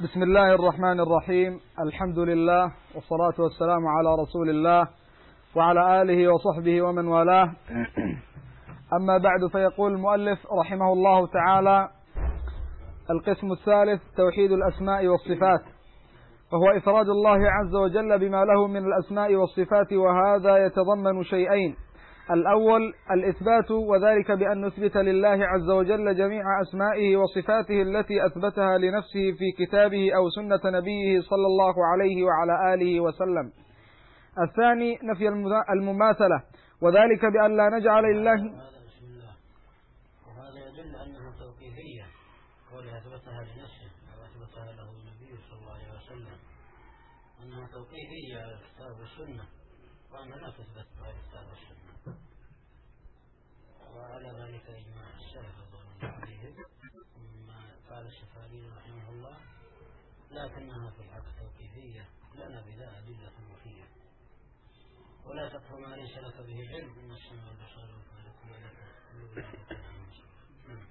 بسم الله الرحمن الرحيم. الحمد لله والصلاة والسلام على رسول الله وعلى آله وصحبه ومن والاه. أما بعد، فيقول المؤلف رحمه الله تعالى: القسم الثالث توحيد الأسماء والصفات، وهو إفراد الله عز وجل بما له من الأسماء والصفات، وهذا يتضمن شيئين: الأول الإثبات، وذلك بأن نثبت لله عز وجل جميع أسمائه وصفاته التي أثبتها لنفسه في كتابه أو سنة نبيه صلى الله عليه وعلى آله وسلم. الثاني نفي المماثلة، وذلك بأن لا نجعل لله. بسم الله. وهذا يدل أنها توقيفية، قولها أثبتها لنفسه أو أثبتها له النبي صلى الله عليه وسلم، أنها توقيفية على الكتاب والسنة، وأنها لا تثبت غير الكتاب والسنة. وعلى ذلك إجماع السلف رضوان الله عليهم، مما قال الشافعي رحمه الله: لكنها في الحق توقيفية لنا بها أدلة وفية، ولا تقف ما ليس لك به علم، إن السمع والبصر والفؤاد كل ذلك كان عنه مسؤولا.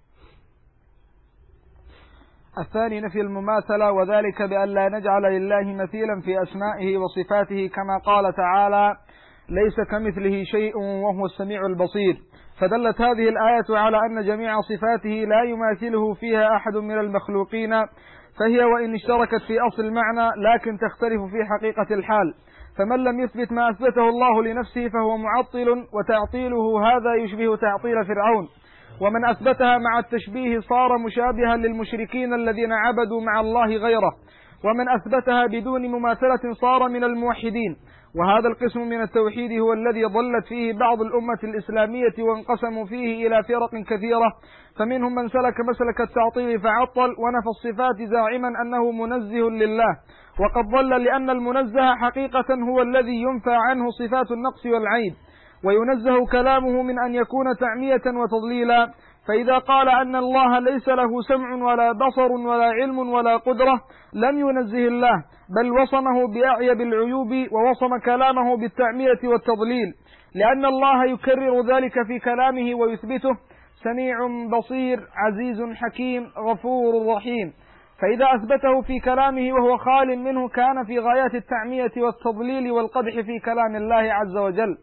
الثاني نفي المماثلة، وذلك بأن لا نجعل لله مثيلا في أسمائه وصفاته، كما قال تعالى: ليس كمثله شيء وهو السميع البصير. فدلت هذه الآية على أن جميع صفاته لا يماثله فيها أحد من المخلوقين، فهي وإن اشتركت في أصل المعنى لكن تختلف في حقيقة الحال. فمن لم يثبت ما أثبته الله لنفسه فهو معطل، وتعطيله هذا يشبه تعطيل فرعون. ومن أثبتها مع التشبيه صار مشابها للمشركين الذين عبدوا مع الله غيره، ومن أثبتها بدون مماثلة صار من الموحدين. وهذا القسم من التوحيد هو الذي ضلت فيه بعض الأمة الإسلامية، وانقسموا فيه إلى فرق كثيرة، فمنهم من سلك مسلك التعطيل فعطل ونفى الصفات زاعما أنه منزه لله، وقد ضل، لأن المنزه حقيقة هو الذي ينفى عنه صفات النقص والعيب، وينزه كلامه من أن يكون تعمية وتضليلا. فإذا قال أن الله ليس له سمع ولا بصر ولا علم ولا قدرة لم ينزه الله، بل وصمه بأعيب العيوب، ووصم كلامه بالتعمية والتضليل، لأن الله يكرر ذلك في كلامه ويثبته: سميع بصير عزيز حكيم غفور رحيم. فإذا أثبته في كلامه وهو خال منه كان في غايات التعمية والتضليل والقدح في كلام الله عز وجل.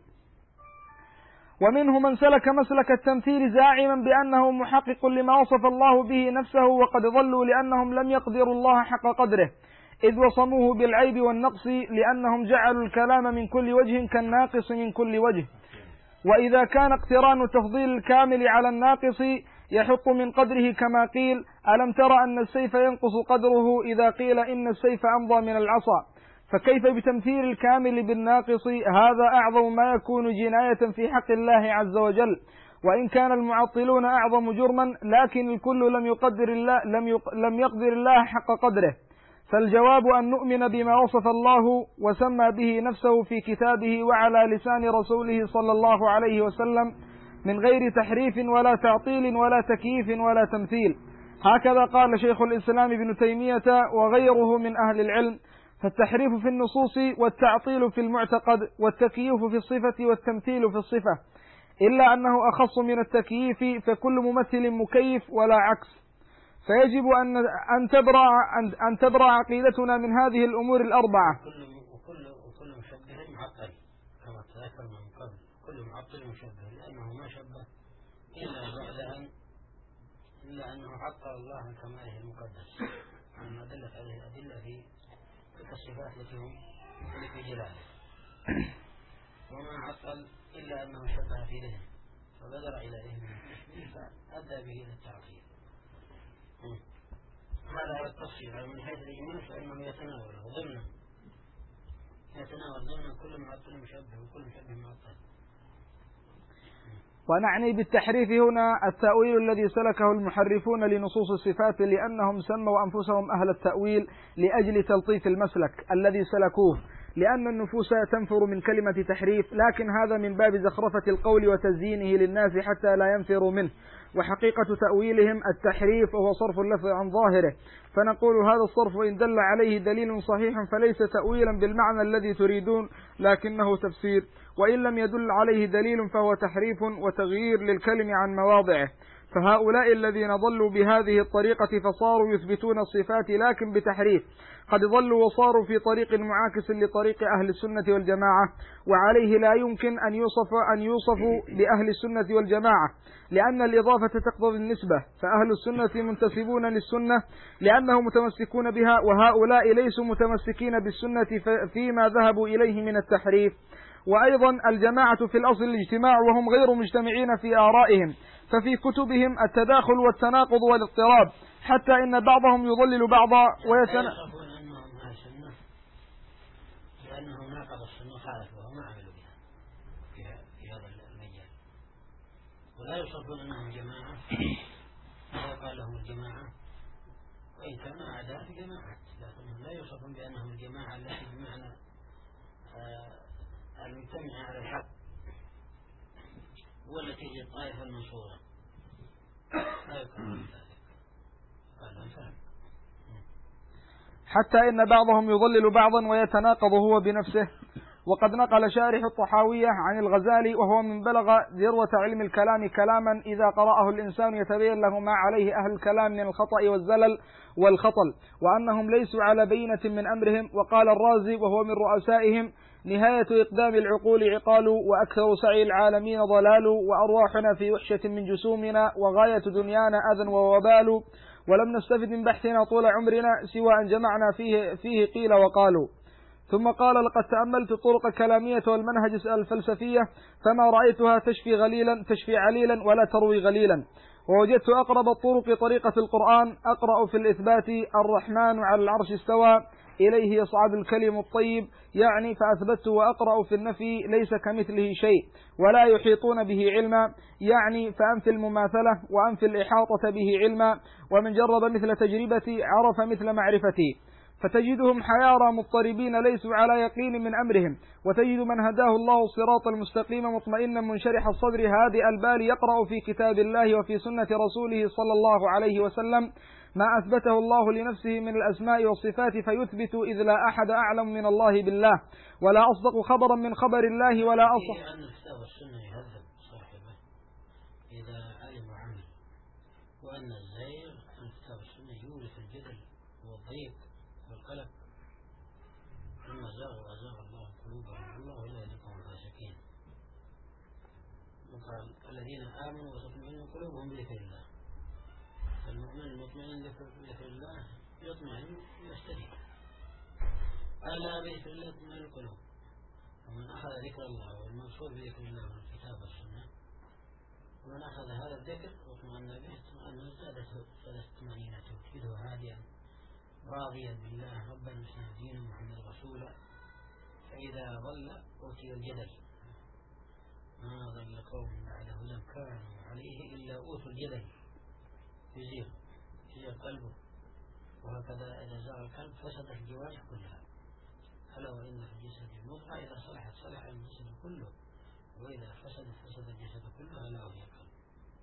ومنه من سلك مسلك التمثيل زاعما بأنه محقق لما وصف الله به نفسه، وقد ضلوا لأنهم لم يقدروا الله حق قدره، إذ وصموه بالعيب والنقص، لأنهم جعلوا الكلام من كل وجه كالناقص من كل وجه. وإذا كان اقتران تفضيل الكامل على الناقص يحط من قدره، كما قيل: ألم تر أن السيف ينقص قدره إذا قيل إن السيف أمضى من العصا. فكيف بتمثيل الكامل بالناقص؟ هذا أعظم ما يكون جناية في حق الله عز وجل. وإن كان المعطلون أعظم جرما، لكن الكل لم يقدر الله حق قدره. فالجواب أن نؤمن بما وصف الله وسمى به نفسه في كتابه وعلى لسان رسوله صلى الله عليه وسلم، من غير تحريف ولا تعطيل ولا تكييف ولا تمثيل. هكذا قال شيخ الإسلام ابن تيمية وغيره من أهل العلم: فالتحريف في النصوص، والتعطيل في المعتقد، والتكييف في الصفة، والتمثيل في الصفة، إلا أنه أخص من التكييف، فكل ممثل مكيف ولا عكس. فيجب أن تبرأ عقيدتنا من هذه الأمور الأربعة. وكل مشبه معطل، كما تذكرنا من قبل، كل معطل مشبه، لأنه ما شبه إلا أنه عطل الله عن كماله المقدس، مما دلت عليه الأدلة في تلك الصفات التي هم في جلاله. وما عطل إلا أنه شبه في ذهنه فبدر إلى ذهنه التشبيه فأدى به إلى التعطيل. هذا هو التفصيل. من حيث الإجمال فإنه يتناول ضمن كل معطل مشبه، وكل مشبه معطل. ونعني بالتحريف هنا التأويل الذي سلكه المحرفون لنصوص الصفات، لأنهم سموا أنفسهم أهل التأويل لأجل تلطيف المسلك الذي سلكوه، لأن النفوس تنفر من كلمة تحريف، لكن هذا من باب زخرفة القول وتزيينه للناس حتى لا ينفروا منه. وحقيقة تأويلهم التحريف، وهو صرف اللفظ عن ظاهره. فنقول هذا الصرف إن دل عليه دليل صحيح فليس تأويلا بالمعنى الذي تريدون، لكنه تفسير، وإن لم يدل عليه دليل فهو تحريف وتغيير للكلم عن مواضعه. فهؤلاء الذين ضلوا بهذه الطريقة فصاروا يثبتون الصفات لكن بتحريف، قد ضلوا وصاروا في طريق معاكس لطريق أهل السنة والجماعة، وعليه لا يمكن أن يوصفوا بأهل السنة والجماعة، لأن الإضافة تقتضي النسبة، فأهل السنة منتسبون للسنة لأنهم متمسكون بها، وهؤلاء ليسوا متمسكين بالسنة فيما ذهبوا إليه من التحريف. وأيضا الجماعة في الأصل الاجتماع، وهم غير مجتمعين في آرائهم، ففي كتبهم التداخل والتناقض والاضطراب، حتى إن بعضهم يضلل بعضا يصفون أنهم أهل السنة لأنهم ناقضوا السنة خالفوها وما عملوا بها في هذا المجال، ولا يصفون أنهم جماعة إذا قال لهم الجماعة، وإن كانوا أعداء الجماعة، لكنهم لا يوصفون بأنهم الجماعة التي بمعنى المجتمع على الحق والتي هي الطائفة المنصورة. حتى إن بعضهم يضلل بعضا ويتناقض هو بنفسه. وقد نقل شارح الطحاوية عن الغزالي وهو من بلغ ذروة علم الكلام كلاما إذا قرأه الإنسان يتبين له ما عليه أهل الكلام من الخطأ والزلل والخطل، وأنهم ليسوا على بينة من أمرهم. وقال الرازي وهو من رؤسائهم: نهاية إقدام العقول عقال، وأكثر سعي العالمين ضلال، وأرواحنا في وحشة من جسومنا، وغاية دنيانا أذى ووبال، ولم نستفد من بحثنا طول عمرنا سوى أن جمعنا فيه قيل وقالوا. ثم قال: لقد تأملت الطرق الكلامية والمنهج الفلسفية فما رأيتها تشفي عليلا ولا تروي غليلا، ووجدت أقرب الطرق طريقة القرآن. أقرأ في الإثبات: الرحمن على العرش استوى، إليه يصعد الكلم الطيب، يعني فأثبت. وأقرأ في النفي: ليس كمثله شيء ولا يحيطون به علما، يعني فأنفي المماثلة وأنفي الإحاطة به علما، ومن جرب مثل تجربتي عرف مثل معرفتي. فتجدهم حيارى مضطربين ليسوا على يقين من أمرهم، وتجد من هداه الله الصراط المستقيم مطمئنا منشرح الصدر هادئ البال يقرأ في كتاب الله وفي سنة رسوله صلى الله عليه وسلم ما أثبته الله لنفسه من الأسماء والصفات فيثبت، إذ لا أحد أعلم من الله بالله، ولا أصدق خبرا من خبر الله، ولا أصح. أن الكتاب والسنة يهذب صاحبه إذا علم وعمل، وأن الزيغ أن الكتاب والسنة يورث الجدل والضيق والقلق، ثم زاغوا وأزاغ الله قلوبهم والله لا يهدي القوم الفاسقين. وقال: الذين آمنوا وتطمئن قلوبهم بذكر الله. المؤمن المطمئن بذكر الله يطمئن يستريح. ألا بذكر الله تطمئن القلوب. ومن أخذ ذكر الله والمنصور بذكر الله من الكتاب والسنة، ومن أخذ هذا الذكر واطمئن به اطمئن زادته طمأنينته، تجده هادئا راضيا بالله ربا مسلما دينا محمد رسولا. فإذا ضل أوتي الجدل، ما ضل قوم بعد هدى كانوا عليه إلا أوتوا الجدل، يزيغ قلبه. وهكذا إذا زاغ القلب فسدت الجوارح كلها. ألا وإن في الجسد مضغة إذا صلحت صلح الجسد كله، وإذا فسدت فسد الجسد كله، ألا وهي القلب.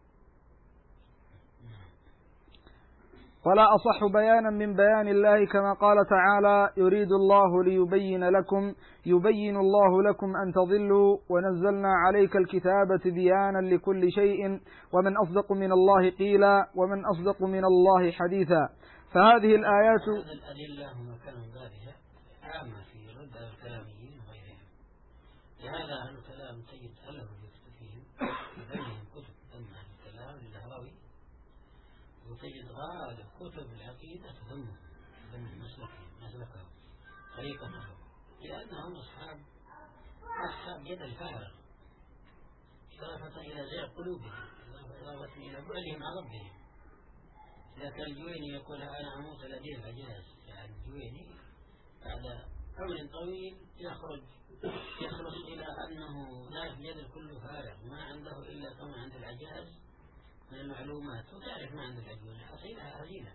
ولا أصح بيانا من بيان الله، كما قال تعالى: يريد الله يبين الله لكم أن تضلوا، ونزلنا عليك الكتاب تبيانا لكل شيء، ومن أصدق من الله قيلا، ومن أصدق من الله حديثا. فهذه الآيات الأدلة مكان بابها عامة في رد الكلاميين وغيرهم. لهذا أهل الكلام تجد ألهم يكتب فيهم بينهم كتب ذم أهل الكلام للهروي، وتجد غالب كتب العقيدة تذمهم ذم مسلكهم طريقتهم، لأنهم أصحاب جدل فارغ، إضافة إلى زيغ قلوبهم، إضافة إلى بعدهم عن ربهم. لكن الجويني يقول: أنا عموس الأدين العجاز. يعني الجويني بعد عمر طويل يخلص إلى أنه لا الجدل كله فارغ، ما عنده إلا كما عند العجاز من المعلومات، وتعرف ما عند العجوز حصيلها هزيلة.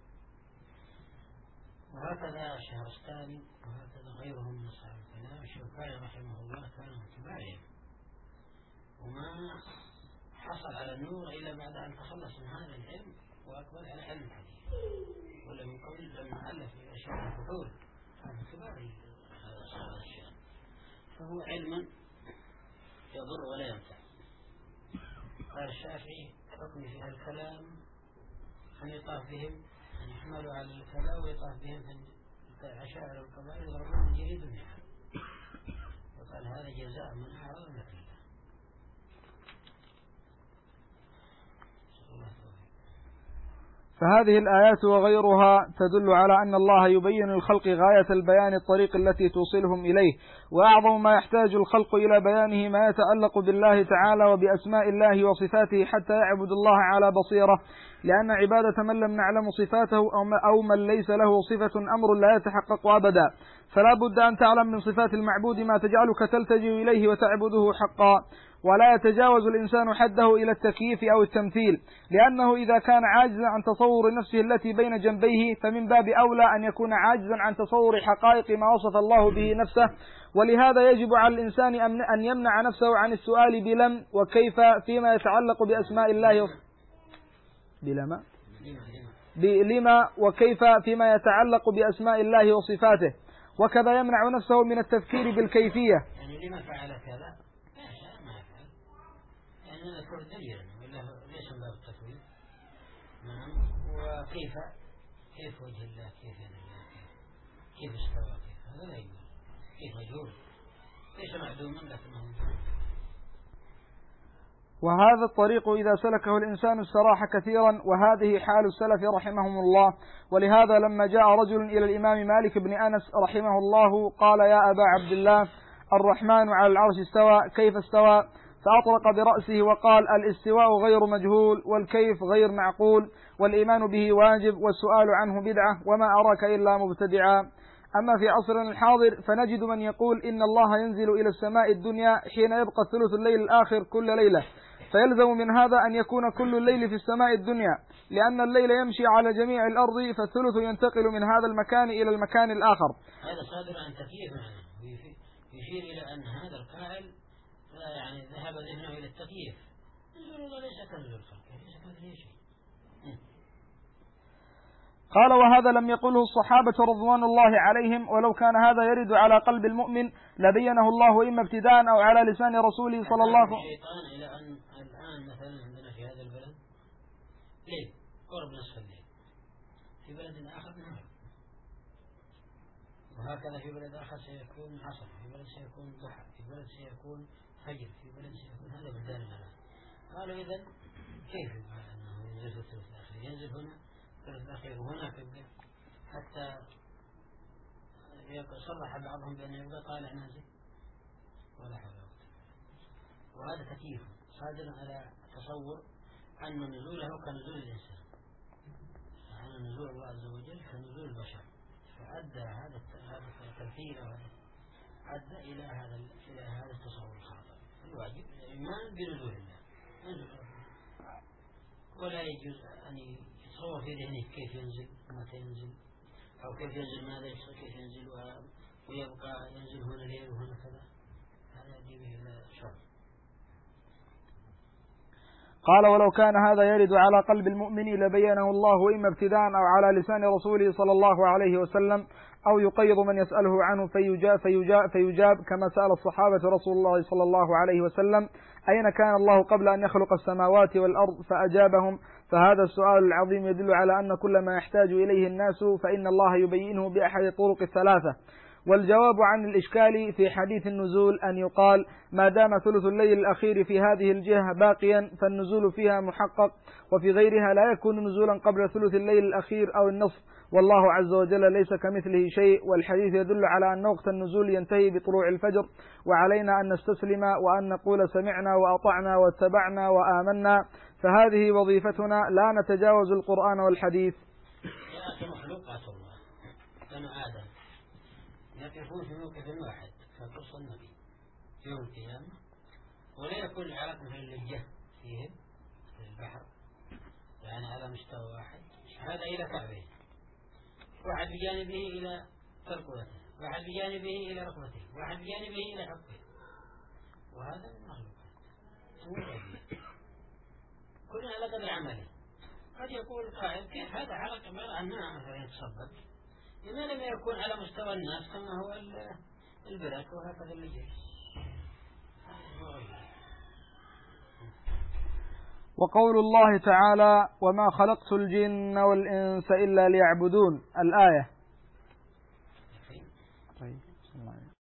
وهكذا الشهرستاني وهكذا غيرهم من أصحاب الكلام. الشوكاني رحمه الله كان من كبارهم، وما حصل على النور إلا بعد أن تخلص من هذا العلم وأقبل على علم الحديث، ولا من قبل لما ألف في أشياء الفحول كان من كبار هذا الشيء. فهو علم يضر ولا ينفع. قال الشافعي: حكم في الكلام أن يطاف بهم، أن يحملوا على الكلام ويطاف بهم عشائر القبائل يضربون من جريد النحل، وقال هذا جزاء من أعراض مثل الله. فهذه الآيات وغيرها تدل على أن الله يبين الخلق غاية البيان الطريق التي توصلهم إليه، وأعظم ما يحتاج الخلق إلى بيانه ما يتعلق بالله تعالى وبأسماء الله وصفاته حتى يعبد الله على بصيرة، لأن عبادة من لم نعلم صفاته أو من ليس له صفة أمر لا يتحقق أبدا، فلا بد أن تعلم من صفات المعبود ما تجعلك تلتجئ إليه وتعبده حقا، ولا يتجاوز الإنسان حده إلى التكييف أو التمثيل، لأنه إذا كان عاجزا عن تصور نفسه التي بين جنبيه فمن باب أولى أن يكون عاجزا عن تصور حقائق ما وصف الله به نفسه. ولهذا يجب على الإنسان أن يمنع نفسه عن السؤال بلم وكيف فيما يتعلق بأسماء الله بلما وكيف فيما يتعلق بأسماء الله وصفاته، وكذا يمنع نفسه من التفكير بالكيفية. يعني لما فعل كذا ما يفعل، يعني نذكر دليلا ولا ليس من باب التفويض. نعم. كيف وجه الله، كيف يد الله، كيف استوى، كيف هذا لا يقول، كيف مجهول ليس معدوما لكنه مجهول. وهذا الطريق إذا سلكه الإنسان استراح كثيرا، وهذه حال السلف رحمهم الله. ولهذا لما جاء رجل إلى الإمام مالك بن أنس رحمه الله قال: يا أبا عبد الله، الرحمن على العرش استوى، كيف استوى؟ فأطرق برأسه وقال: الاستواء غير مجهول، والكيف غير معقول، والإيمان به واجب، والسؤال عنه بدعة، وما أراك إلا مبتدعا. أما في عصرنا الحاضر فنجد من يقول إن الله ينزل إلى السماء الدنيا حين يبقى ثلث الليل الآخر كل ليلة، فيلزم من هذا أن يكون كل الليل في السماء الدنيا، لأن الليل يمشي على جميع الأرض، فالثلث ينتقل من هذا المكان إلى المكان الآخر. هذا صادر عن تكييف معنى، يشير إلى أن هذا القائل يعني ذهب ذهنه إلى التكييف. نزول الله ليس كنزول الخلق، ليس كنزول شيء. قال: وهذا لم يقله الصحابة رضوان الله عليهم، ولو كان هذا يرد على قلب المؤمن لبينه الله إما ابتداء أو على لسان رسوله صلى الله عليه وسلم. الشيطان إلى أن الآن مثلا عندنا في هذا البلد ليل قرب نصف الليل، في بلد آخر نهار، وهكذا في بلد آخر سيكون عصر، في بلد سيكون ضحى، في بلد سيكون فجر، في بلد سيكون هذا بلدان الآن. قالوا إذن كيف أنه ينزل في الثلث الأخير؟ ينزل هنا الثلث الأخير وهناك حتى صرح بعضهم بأنه يبقى طالع نازل، ولا حول ولا قوة. وهذا تكييف صادر على تصور أن نزوله كنزول الإنسان، أن نزول الله عز وجل كنزول البشر، فأدى هذا التمثيل أدى إلى هذا التصور الخاطئ. الواجب الإيمان بنزول الله، ولا يجوز أن يتصور في ذهنه كيف ينزل ومتى ينزل، أو كيف ينزل ماذا يحصل، كيف ينزل ويبقى ينزل هنا ليل وهنا كذا، هذا يجي به الشر. قال: ولو كان هذا يرد على قلب المؤمن لبينه الله إما ابتداء أو على لسان رسوله صلى الله عليه وسلم، أو يقيض من يسأله عنه فيجاب كما سأل الصحابة رسول الله صلى الله عليه وسلم: أين كان الله قبل أن يخلق السماوات والأرض؟ فأجابهم. فهذا السؤال العظيم يدل على أن كل ما يحتاج إليه الناس فإن الله يبينه بأحد الطرق الثلاثة. والجواب عن الإشكال في حديث النزول أن يقال: ما دام ثلث الليل الأخير في هذه الجهة باقيا فالنزول فيها محقق، وفي غيرها لا يكون نزولا قبل ثلث الليل الأخير أو النصف، والله عز وجل ليس كمثله شيء. والحديث يدل على أن وقت النزول ينتهي بطلوع الفجر، وعلينا أن نستسلم وأن نقول سمعنا وأطعنا واتبعنا وآمنا، فهذه وظيفتنا، لا نتجاوز القرآن والحديث. مخلوقات الله بنو آدم يقفون في موقف واحد فقص النبي يوم القيامة، ولا يكون العلاقة مثل اللجة فيهم في البحر، يعني على مستوى واحد، هذا إلى كعبه، واحد بجانبه إلى ترقوته، واحد بجانبه إلى ركبته، واحد بجانبه إلى حقه، وهذا من المخلوقات كلنا على قدر عمله. قد يقول قائل: كيف هذا علاقة عبارة عن نعم مثلا يتصبب، لما لم يكون على مستوى الناس كما هو البرك وهكذا اللي جاي. وقول الله تعالى وما خلقت الجن والإنس إلا ليعبدون الآية.